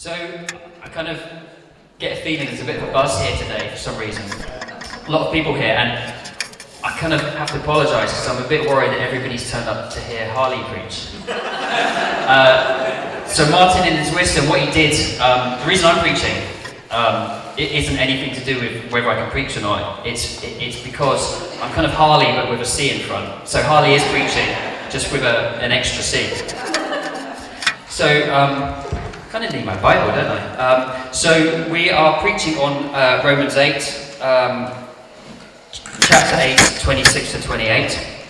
So I kind of get a feeling there's a bit of a buzz here today for some reason. A lot of people here, and I kind of have to apologise because I'm a bit worried that everybody's turned up to hear Harley preach. So Martin, in his wisdom, what he did, the reason I'm preaching, it isn't anything to do with whether I can preach or not. It's because I'm kind of Harley but with a C in front. So Harley is preaching, just with an extra C. So, I kind of need my Bible, don't I? So we are preaching on Romans 8, chapter 8, 26 to 28.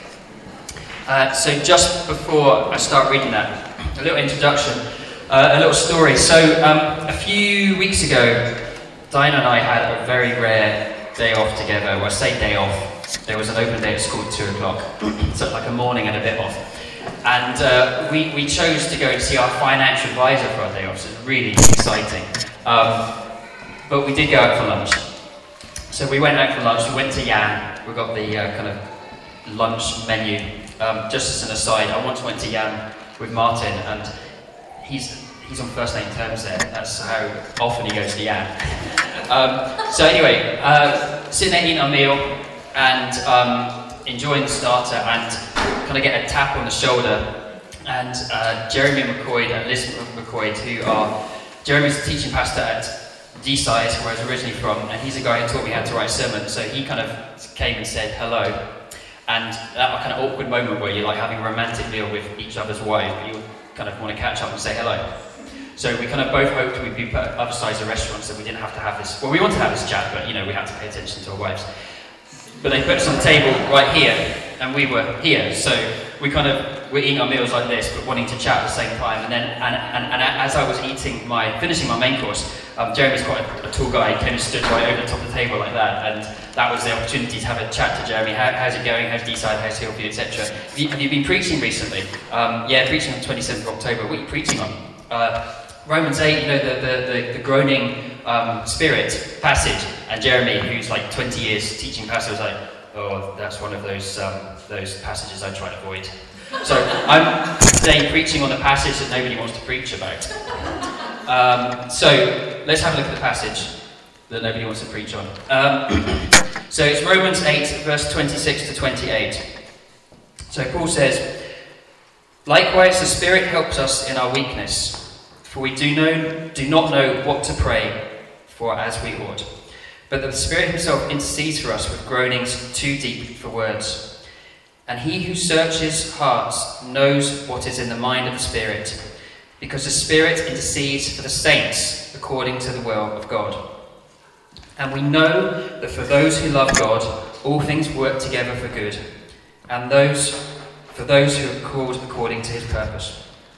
So just before I start reading that, a little introduction, a little story. So a few weeks ago, Diana and I had a very rare day off together. Well, I say day off. There was an open day at school at 2 o'clock, so like a morning and a bit off. And we chose to go and see our financial advisor for our day off, so it was really exciting. But we did go out for lunch. So we went out for lunch, we went to Yam, we got the kind of lunch menu. Just as an aside, I once went to Yam with Martin, and he's on first name terms there. That's how often he goes to Yam. So anyway, sitting there eating our meal and enjoying the starter, and kind of get a tap on the shoulder, and Jeremy McCoy and Liz McCoy, who are Jeremy's a teaching pastor at D-Side, where I was originally from, and he's a guy who taught me how to write sermons. So he kind of came and said hello, and that kind of awkward moment where you're like having a romantic meal with each other's wife, but you kind of want to catch up and say hello. So we kind of both hoped we'd be at other sides of restaurants, so we didn't have to have this. Well, we wanted to have this chat, but we had to pay attention to our wives. But they put us on the table right here, and we were here. So we're eating our meals like this, but wanting to chat at the same time. And then, and as I was finishing my main course, Jeremy's quite a tall guy. He came and stood right over the top of the table like that, and that was the opportunity to have a chat to Jeremy. How's it going? How's D-Side? How's Hillview, etc. Have you been preaching recently? Yeah, preaching on 27th of October. What are you preaching on? Romans 8, the groaning spirit passage, and Jeremy, who's like 20 years teaching pastor, was like, oh, that's one of those passages I try to avoid. So I'm today preaching on a passage that nobody wants to preach about. So let's have a look at the passage that nobody wants to preach on. So it's Romans 8, verse 26 to 28. So Paul says, likewise the Spirit helps us in our weakness, for we do not know what to pray for as we ought. But the Spirit himself intercedes for us with groanings too deep for words. And he who searches hearts knows what is in the mind of the Spirit, because the Spirit intercedes for the saints according to the will of God. And we know that for those who love God, all things work together for good, and for those who are called according to his purpose.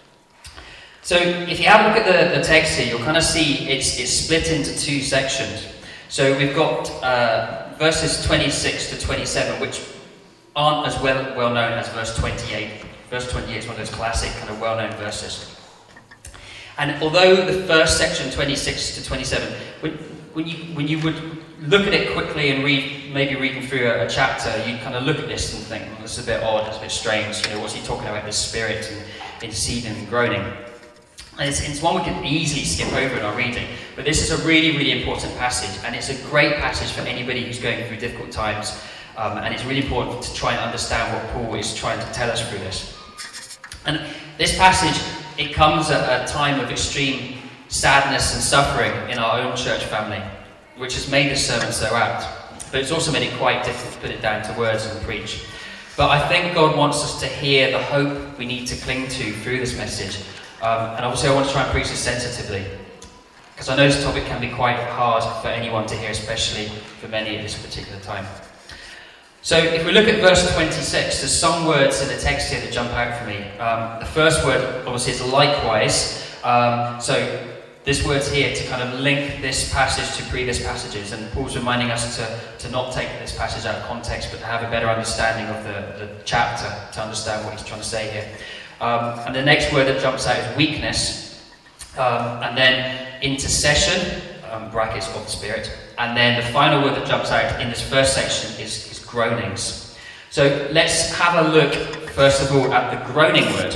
So if you have a look at the text here, you'll kind of see it's split into two sections. So we've got verses 26 to 27, which aren't as well known as verse 28. Verse 28 is one of those classic kind of well-known verses. And although the first section, 26 to 27, when you would look at it quickly and maybe reading through a chapter, you kind of look at this and think, well, this is a bit odd, it's a bit strange. What's he talking about? This Spirit and interceding and groaning. And it's one we can easily skip over in our reading, but this is a really, really important passage, and it's a great passage for anybody who's going through difficult times, and it's really important to try and understand what Paul is trying to tell us through this. And this passage, it comes at a time of extreme sadness and suffering in our own church family, which has made this sermon so apt, but it's also made it quite difficult to put it down to words and preach. But I think God wants us to hear the hope we need to cling to through this message. And obviously I want to try and preach this sensitively, because I know this topic can be quite hard for anyone to hear, especially for many at this particular time. So if we look at verse 26, there's some words in the text here that jump out for me. The first word obviously is likewise. So this word's here to kind of link this passage to previous passages, and Paul's reminding us to not take this passage out of context, but to have a better understanding of the chapter, to understand what he's trying to say here. And the next word that jumps out is weakness, and then intercession, brackets of the Spirit, and then the final word that jumps out in this first section is groanings. So let's have a look first of all at the groaning word.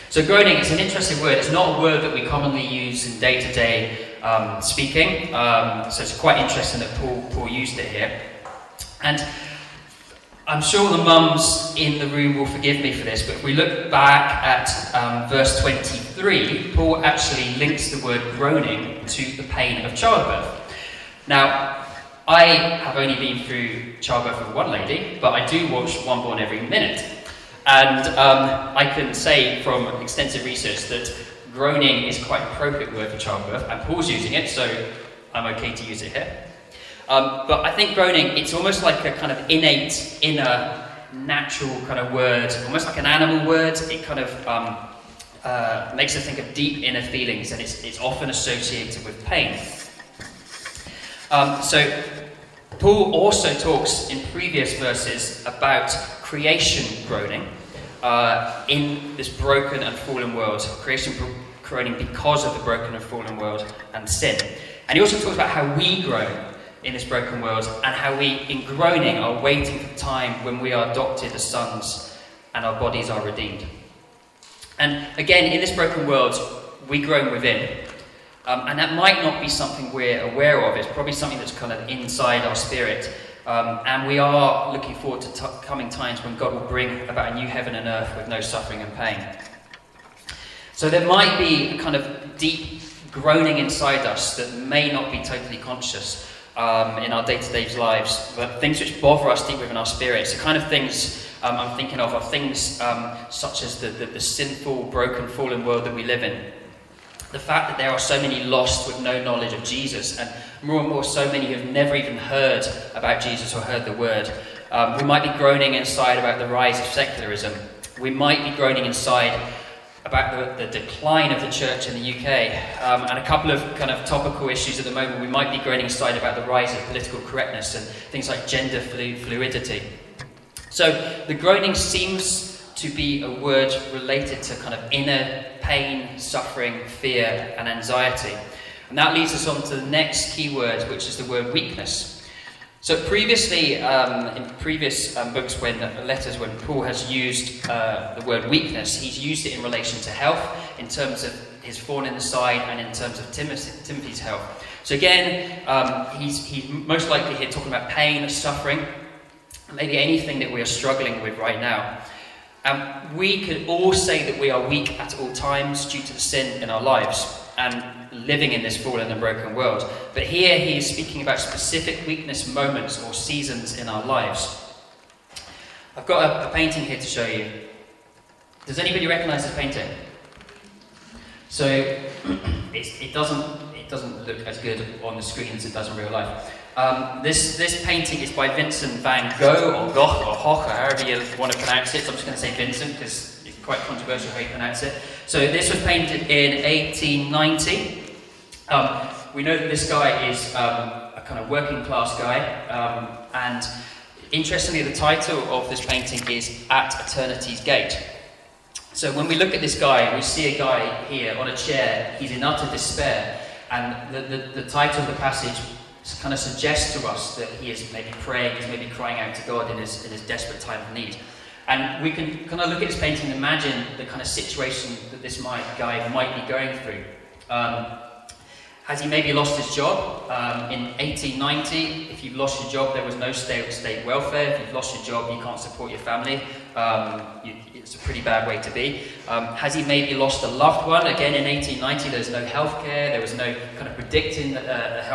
So groaning is an interesting word. It's not a word that we commonly use in day-to-day speaking. So it's quite interesting that Paul used it here. And I'm sure the mums in the room will forgive me for this, but if we look back at verse 23, Paul actually links the word groaning to the pain of childbirth. Now, I have only been through childbirth with one lady, but I do watch One Born every minute. And I can say from extensive research that groaning is quite an appropriate word for childbirth, and Paul's using it, so I'm okay to use it here. But I think groaning, it's almost like a kind of innate, inner, natural kind of word, almost like an animal word. It kind of makes us think of deep inner feelings, and it's often associated with pain. So Paul also talks in previous verses about creation groaning in this broken and fallen world. Creation groaning because of the broken and fallen world and sin. And he also talks about how we groan in this broken world, and how we, in groaning, are waiting for the time when we are adopted as sons and our bodies are redeemed. And again, in this broken world, we groan within. And that might not be something we're aware of. It's probably something that's kind of inside our spirit. And we are looking forward to coming times when God will bring about a new heaven and earth with no suffering and pain. So there might be a kind of deep groaning inside us that may not be totally conscious in our day-to-day lives, but things which bother us deep within our spirits. The kind of things I'm thinking of are things such as the sinful, broken, fallen world that we live in. The fact that there are so many lost with no knowledge of Jesus, and more so many who have never even heard about Jesus or heard the word. We might be groaning inside about the rise of secularism. We might be groaning inside about the decline of the church in the UK, and a couple of kind of topical issues at the moment. We might be groaning inside about the rise of political correctness and things like gender fluidity. So the groaning seems to be a word related to kind of inner pain, suffering, fear and anxiety. And that leads us on to the next key word, which is the word weakness. So previously, in previous books, when Paul has used the word weakness, he's used it in relation to health, in terms of his thorn in the side, and in terms of Timothy's health. So again, he's most likely here talking about pain, suffering, maybe anything that we are struggling with right now. We could all say that we are weak at all times due to the sin in our lives and living in this fallen and broken world. But here he is speaking about specific weakness moments or seasons in our lives. I've got a painting here to show you. Does anybody recognise this painting? So it doesn't look as good on the screen as it does in real life. This painting is by Vincent van Gogh, or Gogh, or Hoch, or however you want to pronounce it. So I'm just going to say Vincent, because it's quite controversial how you pronounce it. So this was painted in 1890. We know that this guy is a kind of working class guy, and interestingly the title of this painting is At Eternity's Gate. So when we look at this guy, we see a guy here on a chair. He's in utter despair, and the title of the passage kind of suggests to us that he is maybe praying, he's maybe crying out to God in his desperate time of need. And we can kind of look at this painting and imagine the kind of situation that this guy might be going through. Has he maybe lost his job? In 1890, if you've lost your job, there was no state welfare. If you've lost your job, you can't support your family. It's a pretty bad way to be. Has he maybe lost a loved one? Again, in 1890, there's no healthcare. There was no kind of predicting that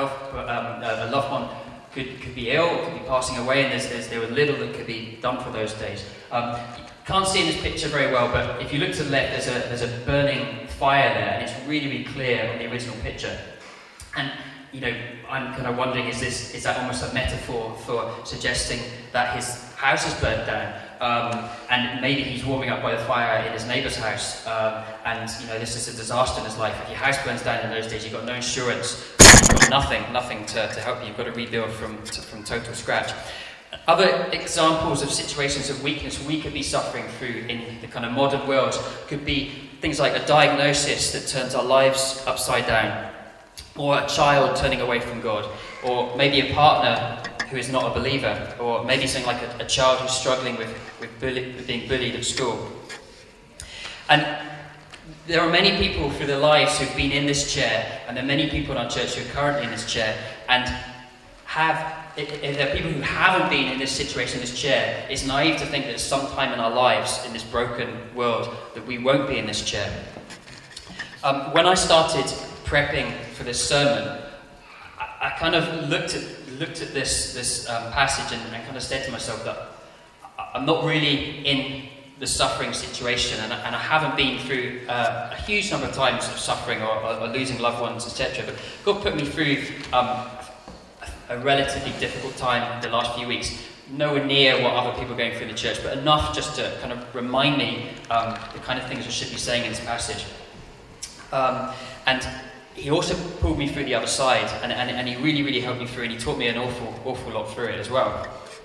a loved one could be ill, or could be passing away, and there was little that could be done for those days. Can't see in this picture very well, but if you look to the left, there's a burning fire there, and it's really, really clear on the original picture. And I'm kind of wondering, is that almost a metaphor for suggesting that his house is burnt down, and maybe he's warming up by the fire in his neighbour's house, and this is a disaster in his life. If your house burns down in those days, you've got no insurance, you've got nothing to help you. You've got to rebuild from total scratch. Other examples of situations of weakness we could be suffering through in the kind of modern world could be things like a diagnosis that turns our lives upside down, or a child turning away from God, or maybe a partner who is not a believer, or maybe something like a child who's struggling with being bullied at school. And there are many people through their lives who've been in this chair, and there are many people in our church who are currently in this chair, and if there are people who haven't been in this situation, in this chair, it's naive to think that at some time in our lives, in this broken world, that we won't be in this chair. When I started prepping for this sermon, I kind of looked at this passage and kind of said to myself that I'm not really in the suffering situation, and I haven't been through a huge number of times of suffering or losing loved ones, etc. But God put me through a relatively difficult time the last few weeks, nowhere near what other people are going through in the church, but enough just to kind of remind me the kind of things I should be saying in this passage. And he also pulled me through the other side, and he really, really helped me through, and he taught me an awful lot through it as well.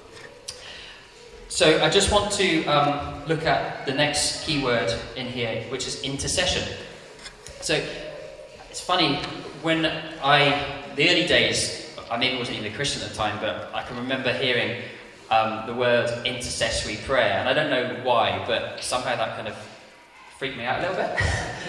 So I just want to look at the next key word in here, which is intercession. So it's funny, when the early days, I maybe wasn't even a Christian at the time, but I can remember hearing the word intercessory prayer, and I don't know why, but somehow that kind of freaked me out a little bit.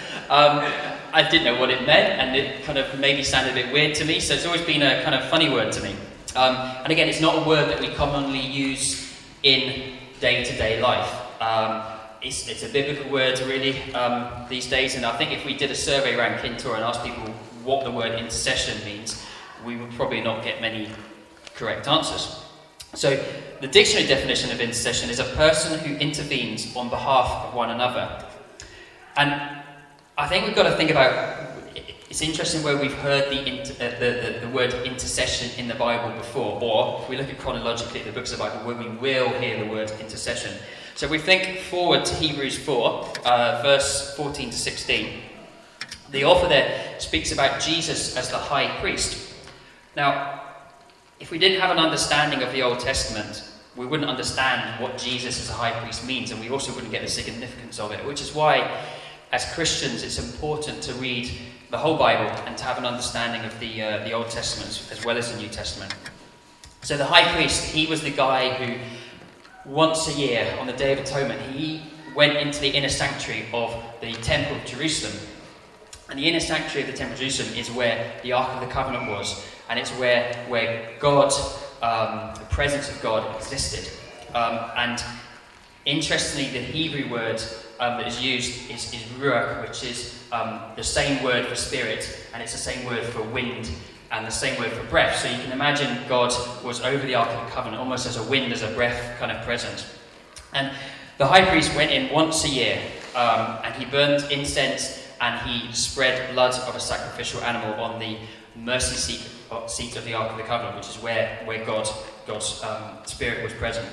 I didn't know what it meant, and it kind of maybe sounded a bit weird to me, so it's always been a kind of funny word to me. And again, it's not a word that we commonly use in day-to-day life. It's a biblical word, really, these days, and I think if we did a survey around Kintor and asked people what the word intercession means, we would probably not get many correct answers. So, the dictionary definition of intercession is a person who intervenes on behalf of one another. And I think we've got to think about, it's interesting where we've heard the word intercession in the Bible before, or if we look at chronologically at the books of the Bible, where we will hear the word intercession. So if we think forward to Hebrews 4, verse 14 to 16, the author there speaks about Jesus as the high priest. Now, if we didn't have an understanding of the Old Testament, we wouldn't understand what Jesus as a high priest means, and we also wouldn't get the significance of it, which is why, as Christians, it's important to read the whole Bible and to have an understanding of the Old Testament as well as the New Testament. So the high priest, he was the guy who, once a year, on the Day of Atonement, he went into the inner sanctuary of the Temple of Jerusalem. And the inner sanctuary of the Temple of Jerusalem is where the Ark of the Covenant was, and it's where God, the presence of God, existed. And interestingly, the Hebrew word that is used is ruach, which is the same word for spirit, and it's the same word for wind, and the same word for breath. So you can imagine God was over the Ark of the Covenant, almost as a wind, as a breath kind of presence. And the high priest went in once a year, and he burned incense, and he spread blood of a sacrificial animal on the mercy seat of the Ark of the Covenant, which is where God's Spirit was present.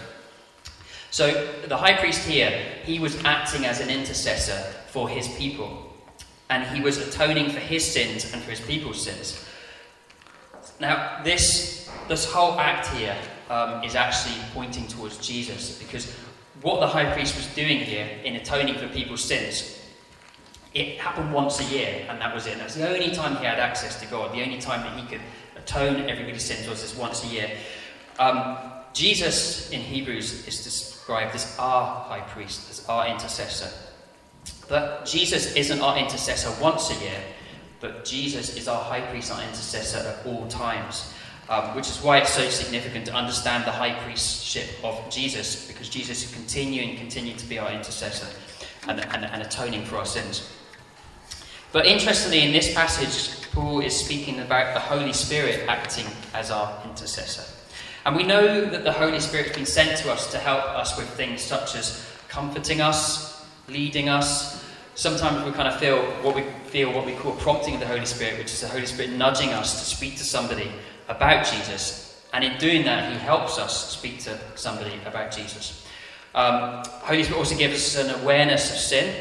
So the high priest here, he was acting as an intercessor for his people, and he was atoning for his sins and for his people's sins. Now, this whole act here is actually pointing towards Jesus, because what the high priest was doing here in atoning for people's sins, it happened once a year, and that was it. That's the only time he had access to God. The only time that he could atone everybody's sins was this once a year. Jesus in Hebrews is described as our high priest, as our intercessor. But Jesus isn't our intercessor once a year, but Jesus is our high priest, our intercessor at all times. Which is why it's so significant to understand the high priestship of Jesus, because Jesus is continue to be our intercessor and atoning for our sins. But interestingly, in this passage, Paul is speaking about the Holy Spirit acting as our intercessor. And we know that the Holy Spirit has been sent to us to help us with things such as comforting us, leading us. Sometimes we kind of feel what we call prompting of the Holy Spirit, which is the Holy Spirit nudging us to speak to somebody about Jesus. And in doing that, he helps us speak to somebody about Jesus. Holy Spirit also gives us an awareness of sin.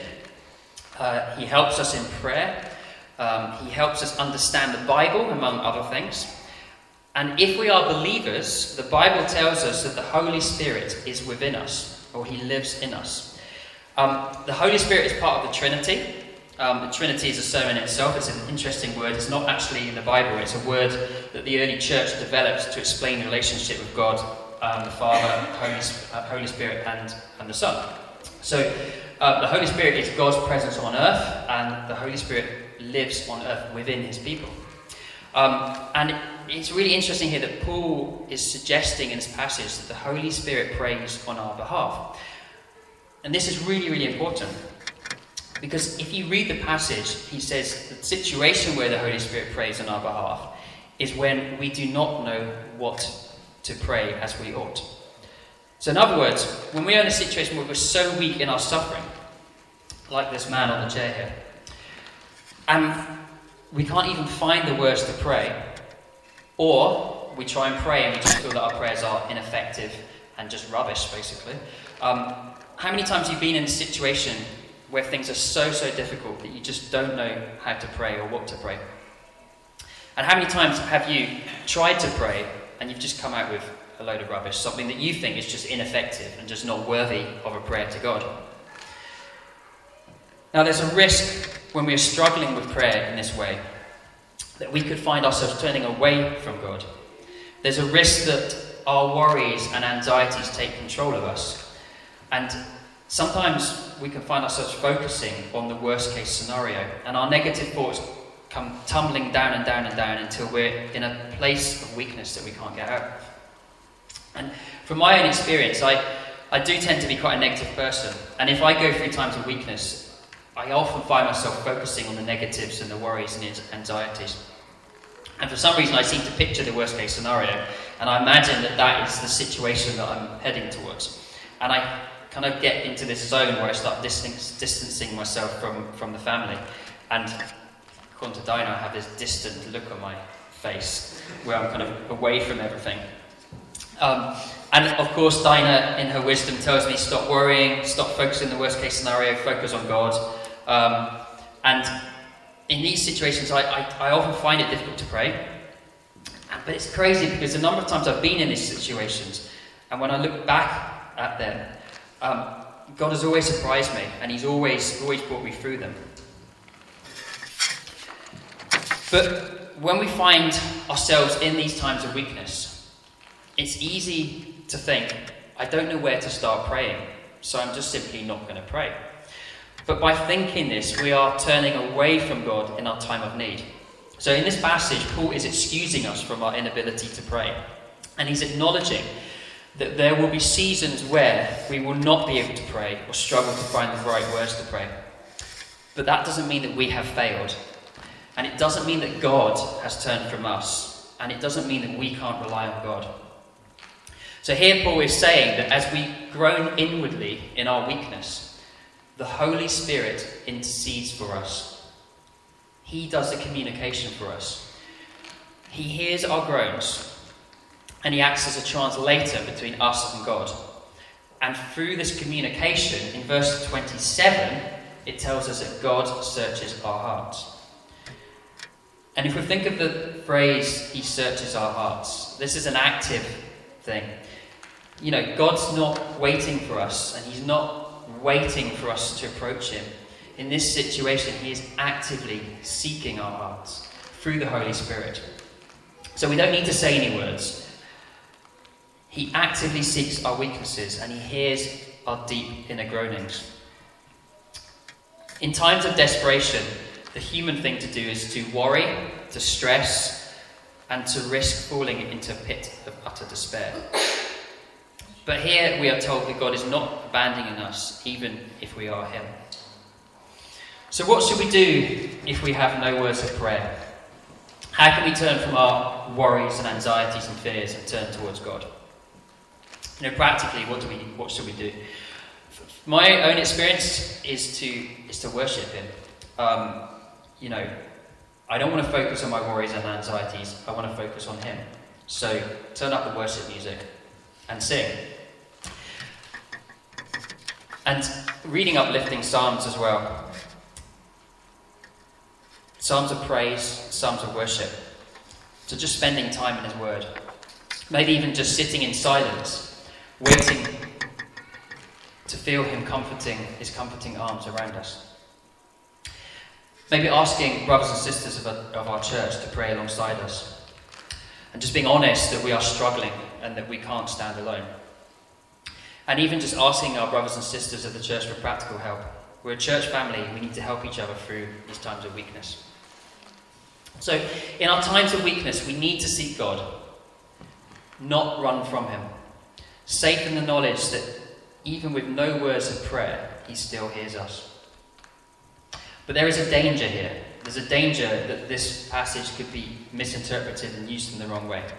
He helps us in prayer. He helps us understand the Bible, among other things. And if we are believers, the Bible tells us that the Holy Spirit is within us, or he lives in us. The Holy Spirit is part of the Trinity. The Trinity is a sermon in itself. It's an interesting word. It's not actually in the Bible. It's a word that the early church developed to explain the relationship with God, the Father, Holy Spirit, and the Son. So The Holy Spirit is God's presence on earth, and the Holy Spirit lives on earth within his people. And it's really interesting here that Paul is suggesting in this passage that the Holy Spirit prays on our behalf. And this is really, really important. Because if you read the passage, he says the situation where the Holy Spirit prays on our behalf is when we do not know what to pray as we ought. So in other words, when we are in a situation where we're so weak in our suffering, like this man on the chair here, and we can't even find the words to pray, or we try and pray and we just feel that our prayers are ineffective and just rubbish, basically. How many times have you been in a situation where things are so difficult that you just don't know how to pray or what to pray? And how many times have you tried to pray and you've just come out with a load of rubbish, something that you think is just ineffective and just not worthy of a prayer to God? Now, there's a risk when we are struggling with prayer in this way that we could find ourselves turning away from God. There's a risk that our worries and anxieties take control of us. And sometimes we can find ourselves focusing on the worst case scenario, and our negative thoughts come tumbling down and down and down until we're in a place of weakness that we can't get out. And from my own experience, I do tend to be quite a negative person, and if I go through times of weakness, I often find myself focusing on the negatives and the worries and anxieties. And for some reason I seem to picture the worst case scenario, and I imagine that that is the situation that I'm heading towards. And I kind of get into this zone where I start distancing myself from the family. And according to Dinah, I have this distant look on my face where I'm kind of away from everything. And of course, Dinah, in her wisdom, tells me stop worrying, stop focusing on the worst case scenario, focus on God. And in these situations, I often find it difficult to pray. But it's crazy because the number of times I've been in these situations, and when I look back at them, God has always surprised me, and he's always brought me through them. But when we find ourselves in these times of weakness, it's easy to think, I don't know where to start praying, so I'm just simply not going to pray. But by thinking this, we are turning away from God in our time of need. So in this passage, Paul is excusing us from our inability to pray. And he's acknowledging that there will be seasons where we will not be able to pray or struggle to find the right words to pray. But that doesn't mean that we have failed. And it doesn't mean that God has turned from us. And it doesn't mean that we can't rely on God. So here Paul is saying that as we groan inwardly in our weakness, the Holy Spirit intercedes for us. He does the communication for us. He hears our groans, and he acts as a translator between us and God. And through this communication, in verse 27, it tells us that God searches our hearts. And if we think of the phrase, he searches our hearts, this is an active thing. You know, God's not waiting for us, and he's not waiting for us to approach him. In this situation, he is actively seeking our hearts through the Holy Spirit. So we don't need to say any words. He actively seeks our weaknesses, and he hears our deep inner groanings. In times of desperation, the human thing to do is to worry, to stress, and to risk falling into a pit of utter despair. But here we are told that God is not abandoning us, even if we are him. So what should we do if we have no words of prayer? How can we turn from our worries and anxieties and fears and turn towards God? You know, practically, what should we do? My own experience is to worship him. You know, I don't want to focus on my worries and anxieties. I want to focus on him. So turn up the worship music and sing. And reading uplifting psalms as well. Psalms of praise, psalms of worship. So just spending time in his word. Maybe even just sitting in silence, waiting to feel him his comforting arms around us. Maybe asking brothers and sisters of our church to pray alongside us. And just being honest that we are struggling and that we can't stand alone. And even just asking our brothers and sisters of the church for practical help. We're a church family. We need to help each other through these times of weakness. So, in our times of weakness, we need to seek God, not run from him, safe in the knowledge that even with no words of prayer, he still hears us. But there is a danger here. There's a danger that this passage could be misinterpreted and used in the wrong way.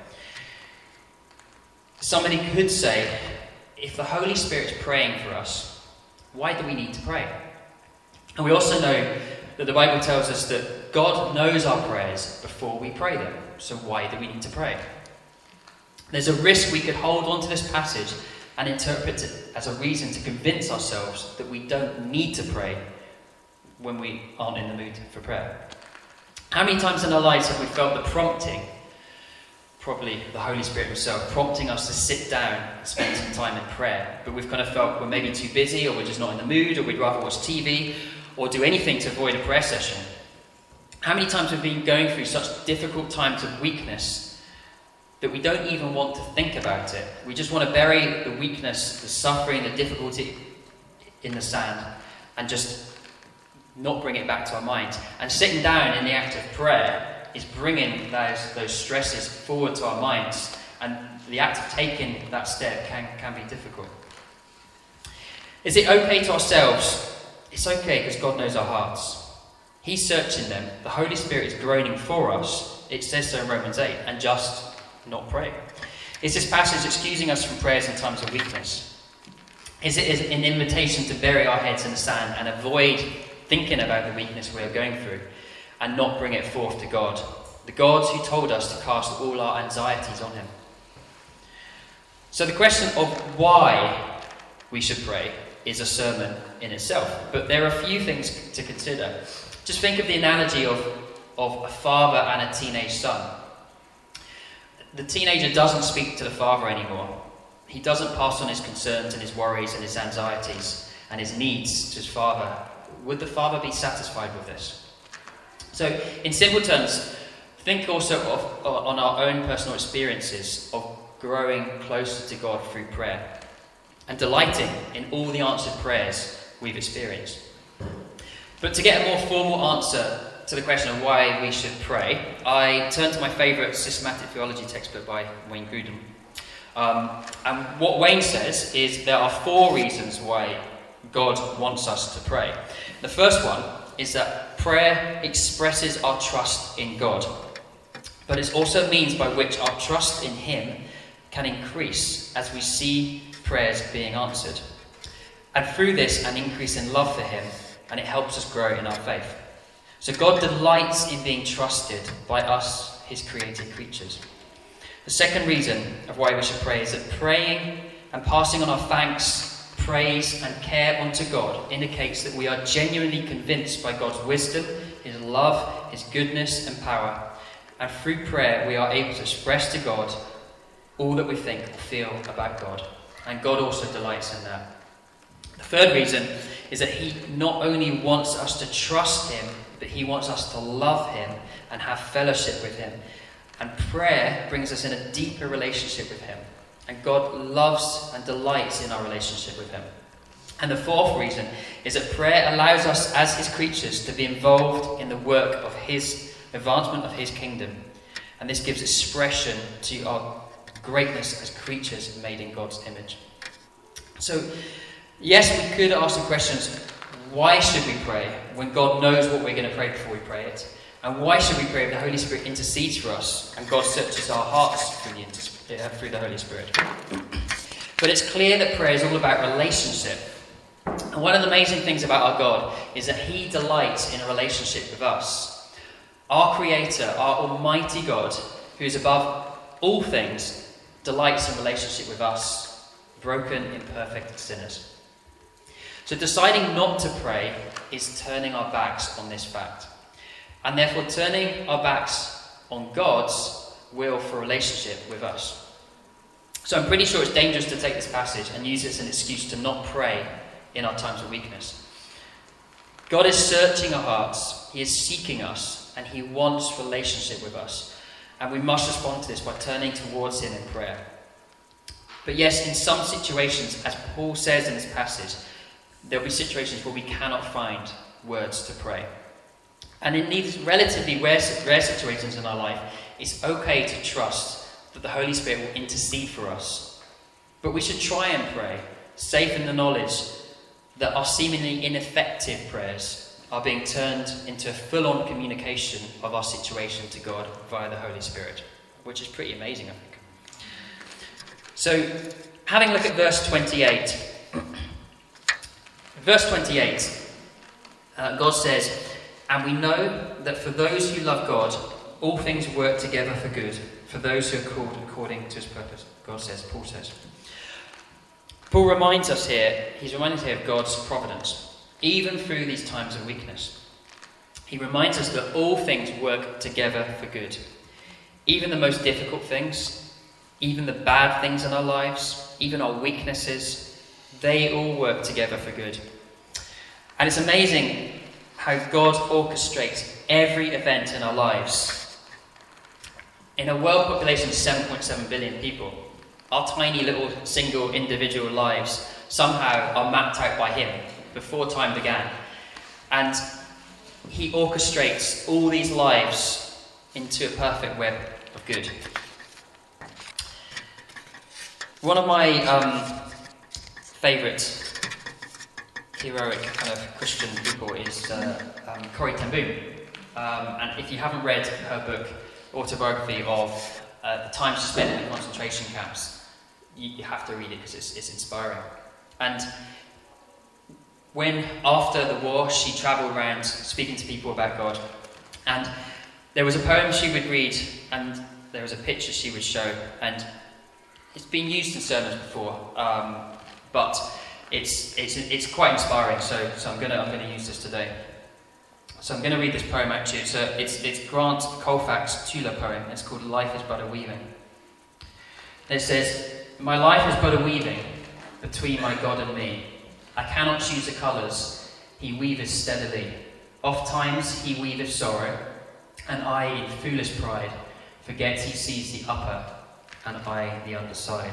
Somebody could say, if the Holy Spirit's praying for us, why do we need to pray? And we also know that the Bible tells us that God knows our prayers before we pray them. So why do we need to pray? There's a risk we could hold on to this passage and interpret it as a reason to convince ourselves that we don't need to pray when we aren't in the mood for prayer. How many times in our lives have we felt the prompting, probably the Holy Spirit himself, prompting us to sit down and spend some time in prayer, but we've kind of felt we're maybe too busy, or we're just not in the mood, or we'd rather watch TV, or do anything to avoid a prayer session? How many times have we been going through such difficult times of weakness that we don't even want to think about it? We just want to bury the weakness, the suffering, the difficulty in the sand, and just not bring it back to our minds. And sitting down in the act of prayer is bringing those stresses forward to our minds, and the act of taking that step can be difficult. Is it okay to ourselves? It's okay, because God knows our hearts. He's searching them. The Holy Spirit is groaning for us. It says so in Romans 8, and just not pray. Is this passage excusing us from prayers in times of weakness? Is it an invitation to bury our heads in the sand and avoid thinking about the weakness we are going through and not bring it forth to God? The God who told us to cast all our anxieties on him. So the question of why we should pray is a sermon in itself. But there are a few things to consider. Just think of the analogy of a father and a teenage son. The teenager doesn't speak to the father anymore. He doesn't pass on his concerns and his worries and his anxieties and his needs to his father. Would the father be satisfied with this? So, in simple terms, think also on our own personal experiences of growing closer to God through prayer and delighting in all the answered prayers we've experienced. But to get a more formal answer to the question of why we should pray, I turn to my favourite systematic theology textbook by Wayne Grudem. And what Wayne says is there are 4 reasons why God wants us to pray. The first one is that prayer expresses our trust in God, but it's also a means by which our trust in him can increase as we see prayers being answered. And through this, an increase in love for him, and it helps us grow in our faith. So God delights in being trusted by us, his created creatures. The second reason of why we should pray is that praying and passing on our thanks, praise and care unto God indicates that we are genuinely convinced by God's wisdom, his love, his goodness and power. And through prayer we are able to express to God all that we think or feel about God. And God also delights in that. The third reason is that he not only wants us to trust him, but he wants us to love him and have fellowship with him. And prayer brings us in a deeper relationship with him. And God loves and delights in our relationship with him. And the fourth reason is that prayer allows us as his creatures to be involved in the work of his advancement of his kingdom. And this gives expression to our greatness as creatures made in God's image. So, yes, we could ask the questions, why should we pray when God knows what we're going to pray before we pray it? And why should we pray if the Holy Spirit intercedes for us and God searches our hearts through the Holy Spirit? But it's clear that prayer is all about relationship. And one of the amazing things about our God is that he delights in a relationship with us. Our Creator, our Almighty God, who is above all things, delights in relationship with us, broken, imperfect sinners. So deciding not to pray is turning our backs on this fact. And therefore turning our backs on God's will for relationship with us. So I'm pretty sure it's dangerous to take this passage and use it as an excuse to not pray in our times of weakness. God is searching our hearts, he is seeking us, and he wants relationship with us. And we must respond to this by turning towards him in prayer. But yes, in some situations, as Paul says in this passage, there'll be situations where we cannot find words to pray. And in these relatively rare situations in our life, it's okay to trust that the Holy Spirit will intercede for us. But we should try and pray, safe in the knowledge that our seemingly ineffective prayers are being turned into a full-on communication of our situation to God via the Holy Spirit, which is pretty amazing, I think. So, having a look at verse 28. Verse 28, God says, "And we know that for those who love God, all things work together for good, for those who are called according to his purpose." God says, Paul says. Paul reminds us here, he's reminding us here of God's providence, even through these times of weakness. He reminds us that all things work together for good. Even the most difficult things, even the bad things in our lives, even our weaknesses, they all work together for good. And it's amazing how God orchestrates every event in our lives. In a world population of 7.7 billion people, our tiny little single individual lives somehow are mapped out by him before time began. And he orchestrates all these lives into a perfect web of good. One of my favourite heroic kind of Christian people is Corrie ten Boom. And if you haven't read her book, autobiography of the time she spent in the concentration camps, you have to read it because it's inspiring. And when, after the war, she travelled around speaking to people about God, and there was a poem she would read, and there was a picture she would show, and it's been used in sermons before, but it's quite inspiring. So I'm gonna use this today. So I'm going to read this poem out to you. So it's Grant Colfax's Tula poem. It's called "Life is but a Weaving." It says, "My life is but a weaving between my God and me. I cannot choose the colours, he weaveth steadily. Oft times he weaveth sorrow, and I in foolish pride forget he sees the upper, and I the underside.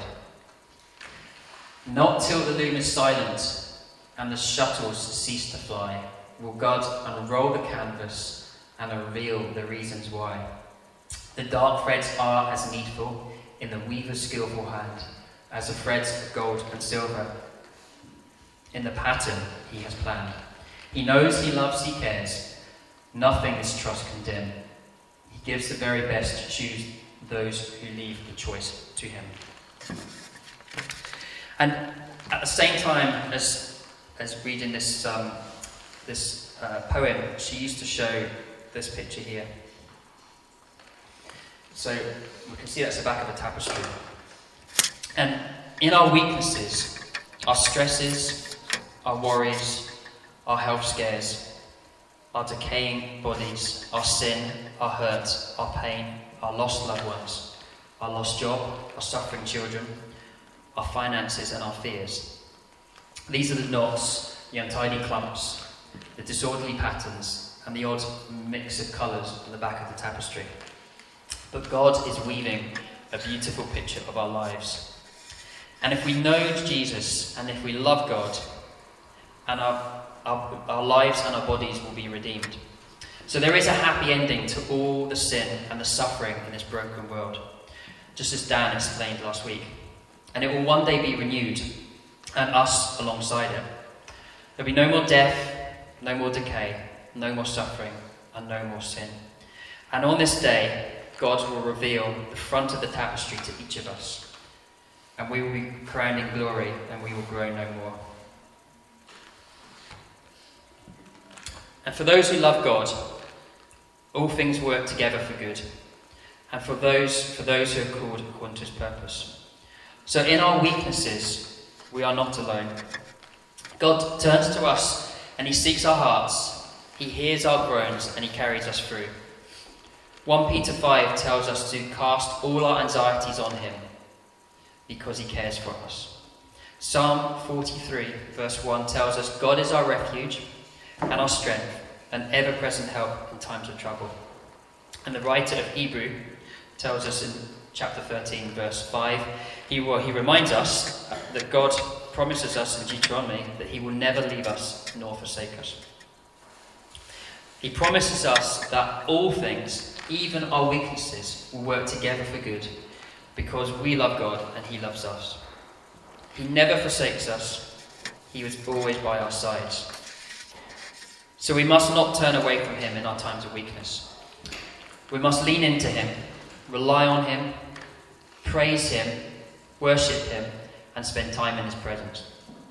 Not till the loom is silent, and the shuttles cease to fly, will God unroll the canvas and reveal the reasons why. The dark threads are as needful in the weaver's skillful hand as the threads of gold and silver in the pattern he has planned. He knows, he loves, he cares. Nothing his trust can dim. He gives the very best to choose those who leave the choice to him." And at the same time as reading this poem, she used to show this picture here. So we can see that's the back of a tapestry. And in our weaknesses, our stresses, our worries, our health scares, our decaying bodies, our sin, our hurt, our pain, our lost loved ones, our lost job, our suffering children, our finances and our fears. These are the knots, the untidy clumps, the disorderly patterns, and the odd mix of colours on the back of the tapestry. But God is weaving a beautiful picture of our lives. And if we know Jesus, and if we love God, and our lives and our bodies will be redeemed. So there is a happy ending to all the sin and the suffering in this broken world, just as Dan explained last week. And it will one day be renewed, and us alongside it. There'll be no more death, no more decay, no more suffering, and no more sin. And on this day, God will reveal the front of the tapestry to each of us. And we will be crowned in glory, and we will grow no more. And for those who love God, all things work together for good. And for those who are called according to his purpose. So in our weaknesses, we are not alone. God turns to us and he seeks our hearts. He hears our groans and he carries us through. 1 Peter 5 tells us to cast all our anxieties on him because he cares for us. Psalm 43 verse 1 tells us God is our refuge and our strength, an ever-present help in times of trouble. And the writer of Hebrew tells us in chapter 13 verse 5, he reminds us that God promises us in Deuteronomy that he will never leave us nor forsake us. He promises us that all things, even our weaknesses, will work together for good because we love God and he loves us. He never forsakes us. He was always by our sides. So we must not turn away from him in our times of weakness. We must lean into him, rely on him, praise him, worship him, and spend time in his presence.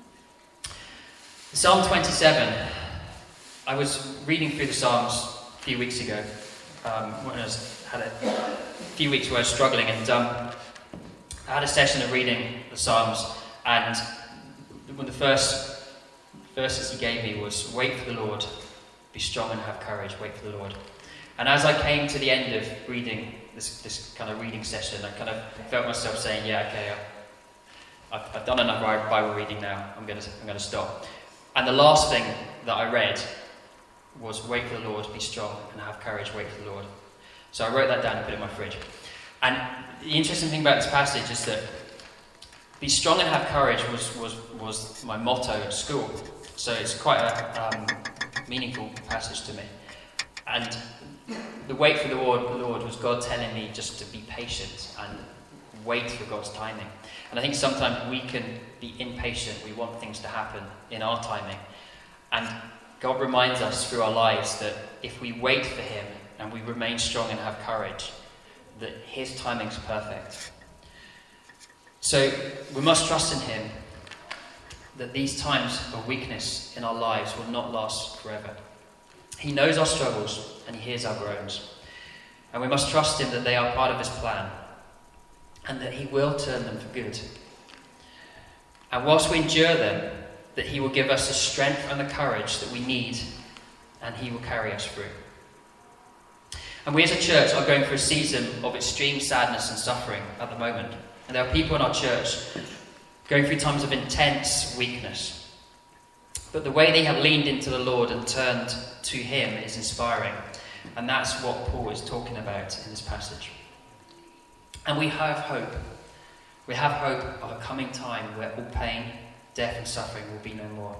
Psalm 27. I was reading through the Psalms a few weeks ago, when I had a few weeks where I was struggling, and I had a session of reading the Psalms, and one of the first verses he gave me was, "Wait for the Lord, be strong and have courage, wait for the Lord." And as I came to the end of reading this kind of reading session, I kind of felt myself saying, yeah, okay, I've done enough Bible reading now, I'm going to stop. And the last thing that I read was, "Wait for the Lord, be strong and have courage, wait for the Lord." So I wrote that down and put it in my fridge. And the interesting thing about this passage is that be strong and have courage was my motto at school. So it's quite a meaningful passage to me. And the wait for the Lord was God telling me just to be patient and wait for God's timing. And I think sometimes we can be impatient. We want things to happen in our timing. And God reminds us through our lives that if we wait for him and we remain strong and have courage, that his timing's perfect. So we must trust in him that these times of weakness in our lives will not last forever. He knows our struggles and he hears our groans. And we must trust him that they are part of his plan and that he will turn them for good. And whilst we endure them, that he will give us the strength and the courage that we need, and he will carry us through. And we as a church are going through a season of extreme sadness and suffering at the moment. And there are people in our church going through times of intense weakness. But the way they have leaned into the Lord and turned to him is inspiring. And that's what Paul is talking about in this passage. And we have hope. We have hope of a coming time where all pain, death and suffering will be no more.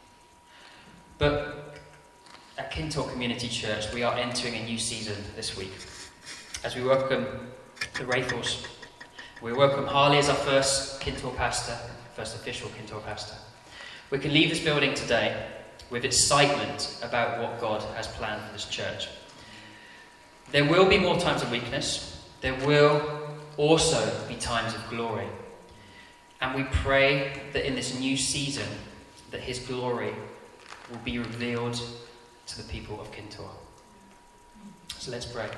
But at Kintor Community Church, we are entering a new season this week. As we welcome the Wraithals, we welcome Harley as our first Kintor pastor, first official Kintor pastor. We can leave this building today with excitement about what God has planned for this church. There will be more times of weakness. There will also be times of glory. And we pray that in this new season, that his glory will be revealed to the people of Kintor. So let's pray.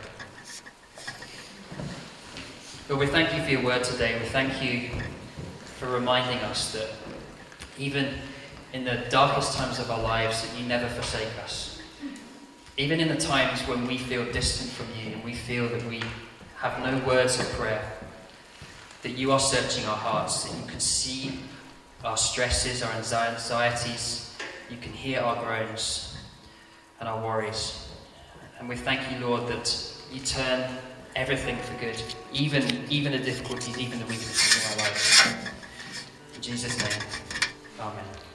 Lord, we thank you for your word today. We thank you for reminding us that even in the darkest times of our lives, that you never forsake us. Even in the times when we feel distant from you and we feel that we have no words of prayer, that you are searching our hearts, that you can see our stresses, our anxieties, you can hear our groans and our worries. And we thank you, Lord, that you turn everything for good, even the difficulties, even the weaknesses in our lives. In Jesus' name, amen.